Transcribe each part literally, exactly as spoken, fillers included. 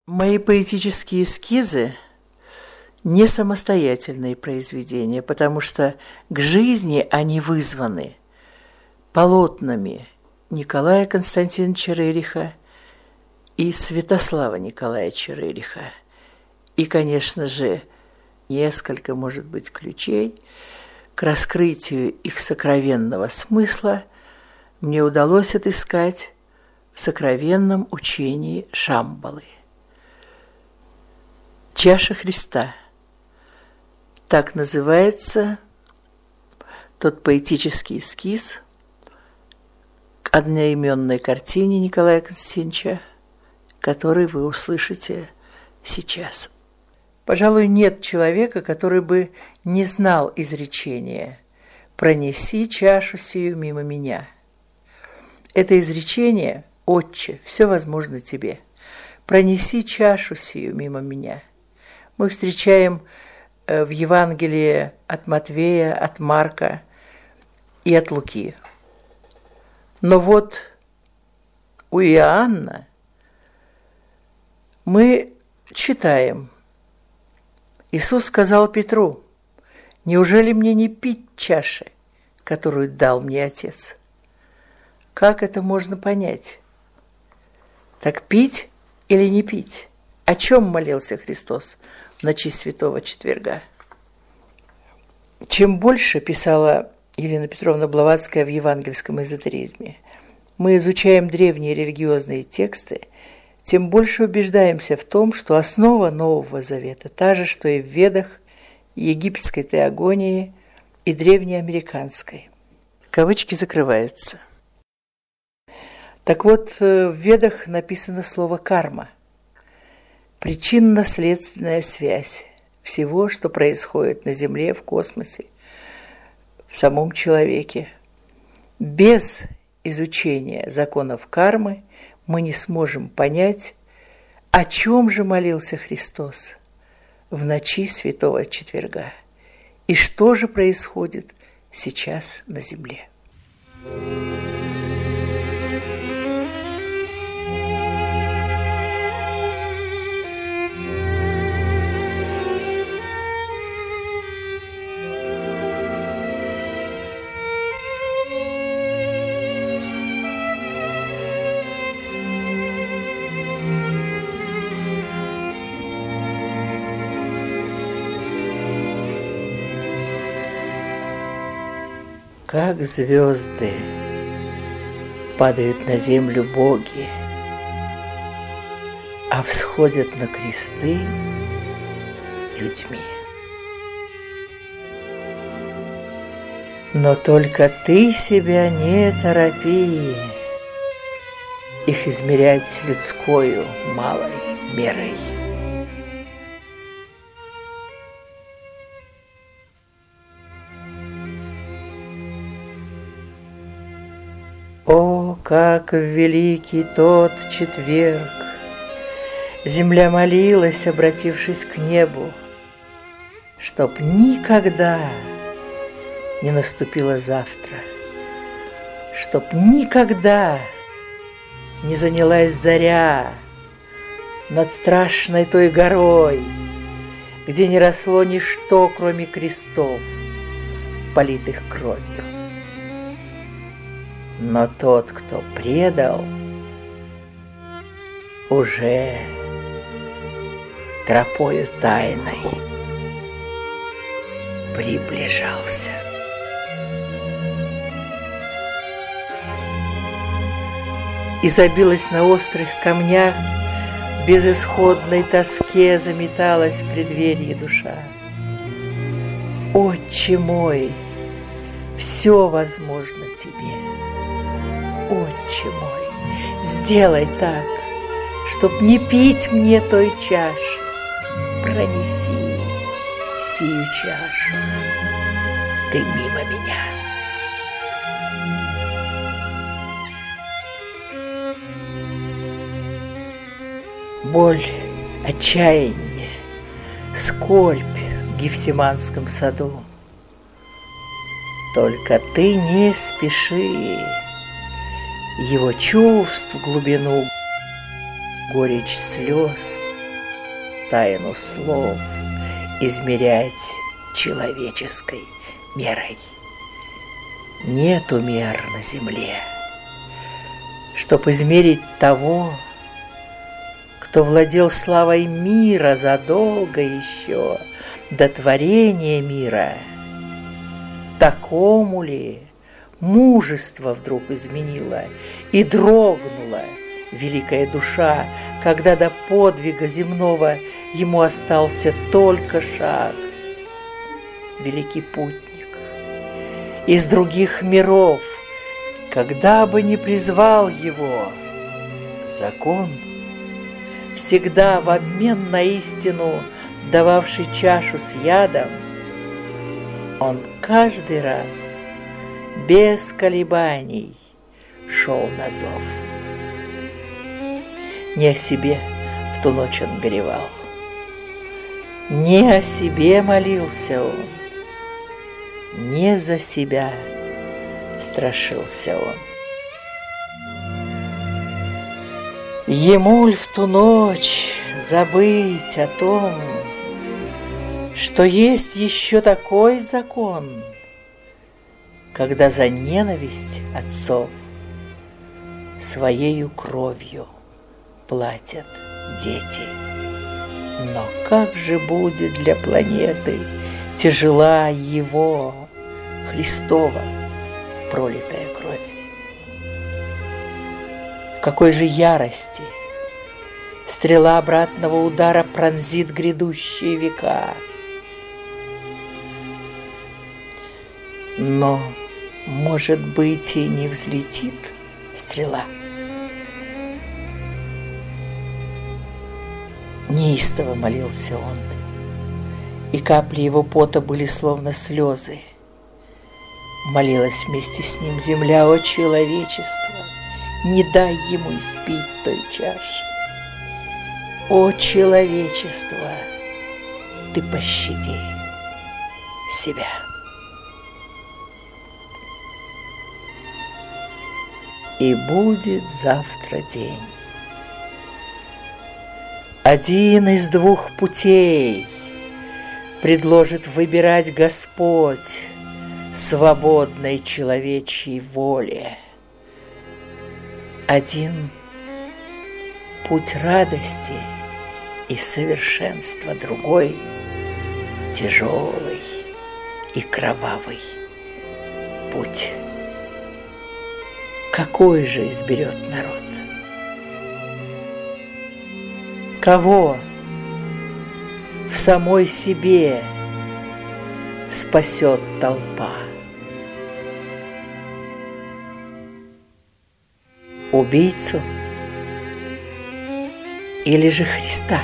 Мои поэтические эскизы не самостоятельные произведения, потому что к жизни они вызваны полотнами Николая Константиновича Рериха и Святослава Николаевича Рериха. И, конечно же, несколько, может быть, ключей к раскрытию их сокровенного смысла мне удалось отыскать в сокровенном учении Шамбалы. «Чаша Христа» – так называется тот поэтический эскиз к одноименной картине Николая Константиновича, который вы услышите сейчас. Пожалуй, нет человека, который бы не знал изречения «Пронеси чашу сию мимо меня». Это изречение «Отче, все возможно тебе, пронеси чашу сию мимо меня» мы встречаем в Евангелии от Матвея, от Марка и от Луки. Но вот у Иоанна мы читаем: Иисус сказал Петру: «Неужели мне не пить чаши, которую дал мне Отец?» Как это можно понять? Так пить или не пить? О чем молился Христос в ночи Святого Четверга? Чем больше, писала Елена Петровна Блаватская в евангельском эзотеризме, мы изучаем древние религиозные тексты, тем больше убеждаемся в том, что основа Нового Завета та же, что и в Ведах, египетской теогонии и древнеамериканской. Кавычки закрываются. Так вот, в Ведах написано слово «карма». Причинно-следственная связь всего, что происходит на Земле, в космосе, в самом человеке. Без изучения законов кармы мы не сможем понять, о чем же молился Христос в ночи Святого Четверга и что же происходит сейчас на Земле. Как звезды падают на землю боги, а всходят на кресты людьми. Но только ты себя не торопи их измерять людскою малой мерой. О, как в великий тот четверг земля молилась, обратившись к небу, чтоб никогда не наступило завтра, чтоб никогда не занялась заря над страшной той горой, где не росло ничто, кроме крестов, политых кровью. Но тот, кто предал, уже тропою тайной приближался. И забилась на острых камнях, в безысходной тоске заметалась в преддверии душа. Отче мой, все возможно тебе. Отче мой, сделай так, чтоб не пить мне той чаши. Пронеси сию чашу ты мимо меня. Боль, отчаяние, скорбь в Гефсиманском саду. Только ты не спеши его чувств в глубину, горечь слез тайну слов измерять человеческой мерой. Нету мер на земле, чтоб измерить того, кто владел славой мира задолго еще до творения мира. Такому ли мужество вдруг изменило и дрогнула великая душа, когда до подвига земного ему остался только шаг? Великий путник из других миров, когда бы ни призвал его закон, всегда в обмен на истину дававший чашу с ядом, он каждый раз без колебаний шел на зов. Не о себе в ту ночь он горевал, не о себе молился он, не за себя страшился он. Ему ль в ту ночь забыть о том, что есть еще такой закон, когда за ненависть отцов своею кровью платят дети? Но как же будет для планеты тяжела его, Христова, пролитая кровь? В какой же ярости стрела обратного удара пронзит грядущие века? Но, может быть, и не взлетит стрела. Неистово молился он, и капли его пота были словно слезы. Молилась вместе с ним земля: о человечество, не дай ему испить той чаши. О человечество, ты пощади себя. И будет завтра день. Один из двух путей предложит выбирать Господь свободной человечьей воле. Один — путь радости и совершенства, другой — тяжелый и кровавый путь. Какой же изберет народ? Кого в самой себе спасет толпа? Убийцу или же Христа?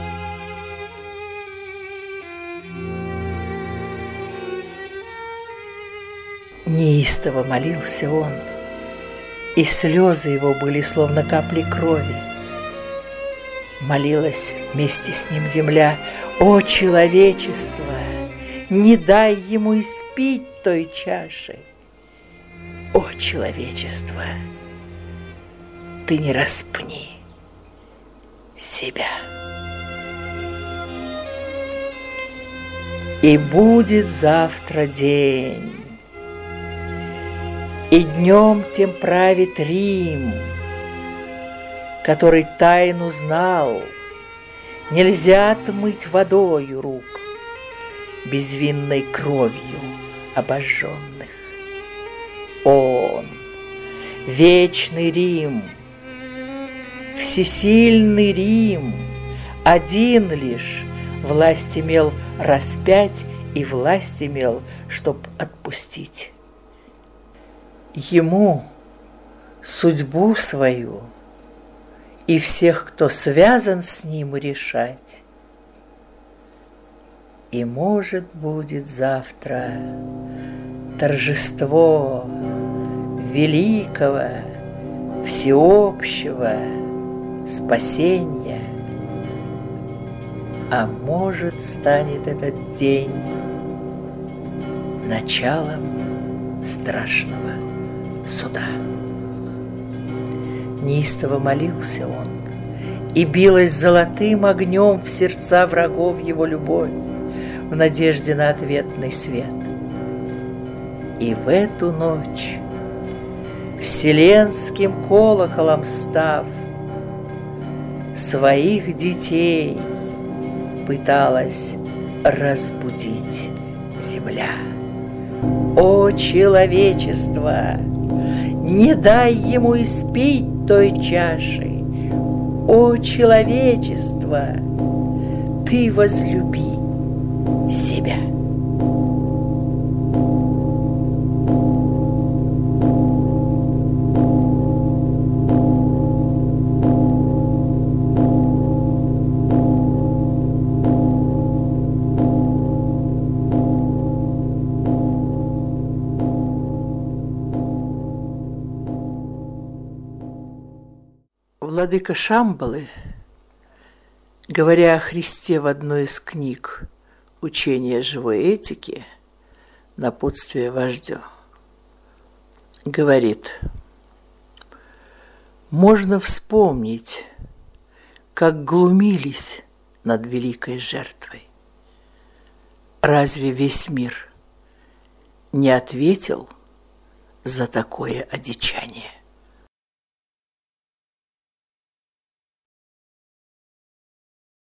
Неистово молился он, и слезы его были словно капли крови. Молилась вместе с ним земля: о человечество, не дай ему испить той чаши. О человечество, ты не распни себя. И будет завтра день, и днем тем правит Рим, который тайну знал: нельзя отмыть водою рук, безвинной кровью обожженных. Он, вечный Рим, всесильный Рим, один лишь власть имел распять и власть имел, чтоб отпустить. Ему судьбу свою и всех, кто связан с ним, решать. И, может, будет завтра торжество великого, всеобщего спасения, а может, станет этот день началом страшного суда. Неистово молился он, и билась золотым огнем в сердца врагов его любовь, в надежде на ответный свет. И в эту ночь, вселенским колоколом став, своих детей пыталась разбудить земля. О, человечество, не дай ему испить той чаши! О, человечество, ты возлюби себя. Владыка Шамбалы, говоря о Христе в одной из книг «Учение живой этики. Напутствие вождю», говорит: можно вспомнить, как глумились над великой жертвой. Разве весь мир не ответил за такое одичание?